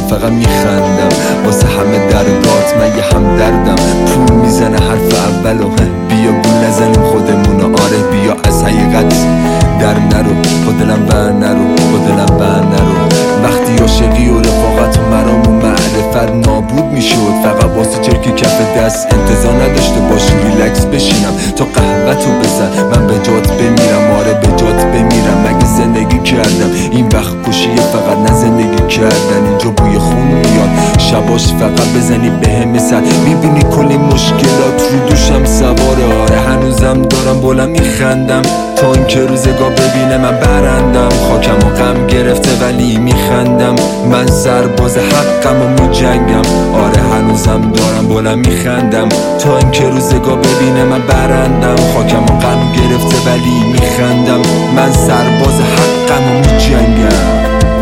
فقط میخندم واسه همه درگات من یه همدردم پول میزنه حرف اولو بیا گول نزنیم خودمونو آره بیا از حقیقت در نرو با دلم بر نرو با دلم بر نرو وقتی عاشقی و رفاقت و مرام و معرفت نابود میشد فقط واسه چرکی کف دست انتظار نداشته باشی ریلکس بشینم تا قهوه‌تو بزن من به جات بمیرم آره به جات بمیرم مگه زندگی کردم این وقت کشیه فقط نه زندگی کردن اینجا بوی خون میاد شباش فقط بزنی بهم سر میبینی کلی مشکلات رو دوشم سواره آره هنوزم دارم بلند میخندم تا اینکه روزگاه ببینه من برندم خاکم و غم گرفته ولی میخندم من سرباز حقم و میجنگم آره هنوزم دارم بلند میخندم تا اینکه روزگاه ببینه من برندم خاکم و غم گرفته ولی میخندم من سرباز حقم و میجنگم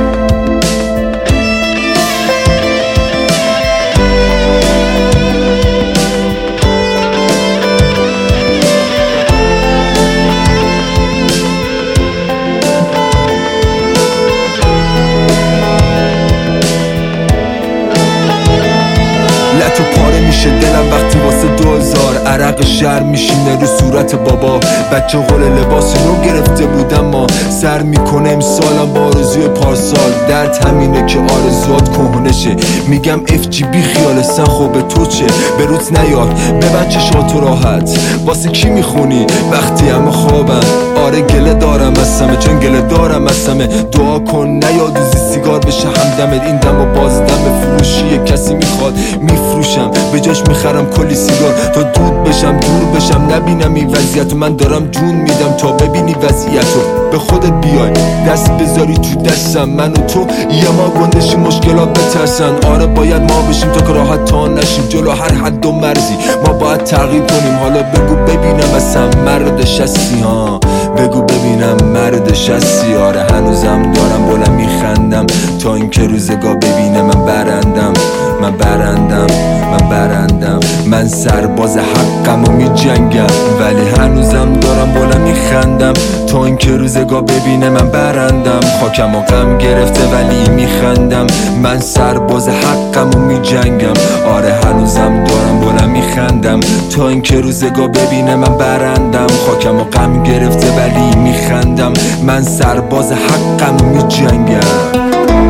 لطو پاره میشه دلم وقتی واسه 2000 عرق شهر میشینه رو صورت بابا بچه قول لباس نو گرفته بودم ما سر میکنه امسالم با آرزوی پارسال درد همینه که آرزوات کهنشه میگم اف جی بی خیال سن خوبه تو چه به روز نیاد ببند چشاتو راحت واسه کی میخونی وقتی همه خوابن آره گله دارم از همه چون گله دارم از همه دعا کن نیادوزی سیگار بشه همدمت این دم و باز دم فروشی کسی میخواد میفروشم به جاش میخرم کلی سیگار تا دود بشم دور بشم نبینم این وضعیتو من دارم جون میدم تا ببینی وضعیتو به خودت بیای دست بذاری تو دستم من و تو یه ما گندشی مشکلات بترسن آره باید ما بشیم تا که راحت تا نشیم جلو هر حد و مرزی ما باید تغییر کنیم حالا بگو ببینم اصلا مرد شستی ها بگو ببینم مرد شستی آره هنوزم دارم بلند میخندم تا اینکه روزگاه ببینه من برندم من برندم من برندم من سرباز حقم و میجنگم ولی هنوزم دارم بلند میخندم تا اینکه روزگاه ببینه من برندم خاکم و غم گرفته ولی میخندم من سرباز حقم و میجنگم آره هنوزم دارم بلند میخندم تا اینکه روزگاه ببینه من برندم خاکم و غم گرفته ولی میخندم من سرباز حقم و میجنگم